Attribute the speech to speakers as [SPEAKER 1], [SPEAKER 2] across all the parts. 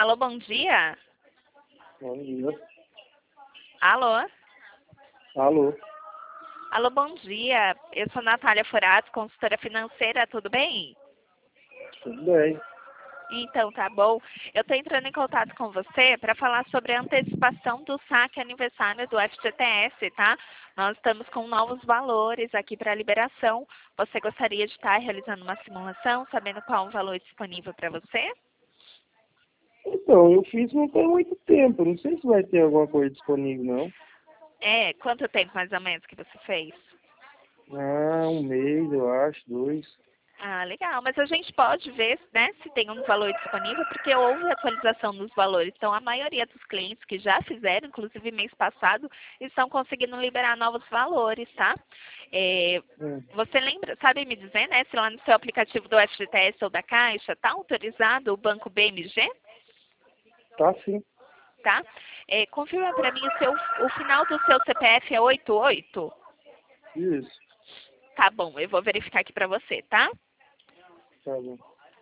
[SPEAKER 1] Alô, bom dia?
[SPEAKER 2] Bom dia.
[SPEAKER 1] Alô?
[SPEAKER 2] Alô?
[SPEAKER 1] Alô, bom dia. Eu sou Natália Furato, consultora financeira, tudo bem?
[SPEAKER 2] Tudo bem.
[SPEAKER 1] Então, tá bom. Eu estou entrando em contato com você para falar sobre a antecipação do saque aniversário do FGTS, tá? Nós estamos com novos valores aqui para liberação. Você gostaria de estar realizando uma simulação, sabendo qual o valor disponível para você?
[SPEAKER 2] Então, eu fiz não tem muito tempo. Não sei se vai ter alguma coisa disponível, não.
[SPEAKER 1] É, quanto tempo mais ou menos que você fez?
[SPEAKER 2] Ah, um mês, eu acho, 2.
[SPEAKER 1] Ah, legal. Mas a gente pode ver, né, se tem um valor disponível, porque houve atualização dos valores. Então, a maioria dos clientes que já fizeram, inclusive mês passado, estão conseguindo liberar novos valores, tá? Você lembra, sabe me dizer, né, se lá no seu aplicativo do FGTS ou da Caixa está autorizado o Banco BMG,
[SPEAKER 2] Tá sim.
[SPEAKER 1] tá? Confirma para mim o final do seu CPF é 88?
[SPEAKER 2] Isso.
[SPEAKER 1] Tá bom, eu vou verificar aqui para você, tá?
[SPEAKER 2] Tá bom.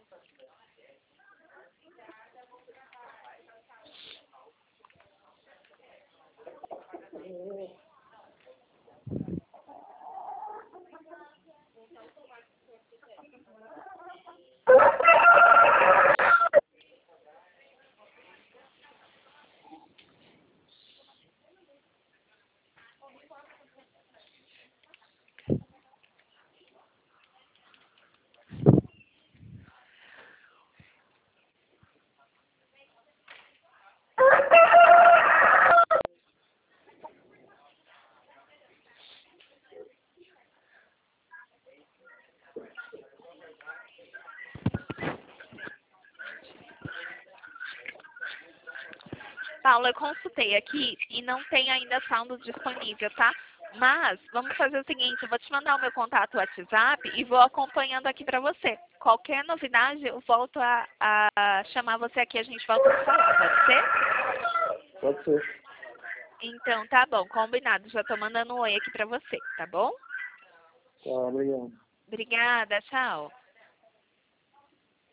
[SPEAKER 1] Paula, eu consultei aqui e não tem ainda saldo disponível, tá? Mas vamos fazer o seguinte, eu vou te mandar o meu contato WhatsApp e vou acompanhando aqui para você. Qualquer novidade, eu volto a chamar você aqui, a gente volta a falar, pode ser?
[SPEAKER 2] Pode ser.
[SPEAKER 1] Então, tá bom, combinado. Já tô mandando um oi aqui para você, tá bom?
[SPEAKER 2] Tá, obrigado.
[SPEAKER 1] Obrigada, tchau.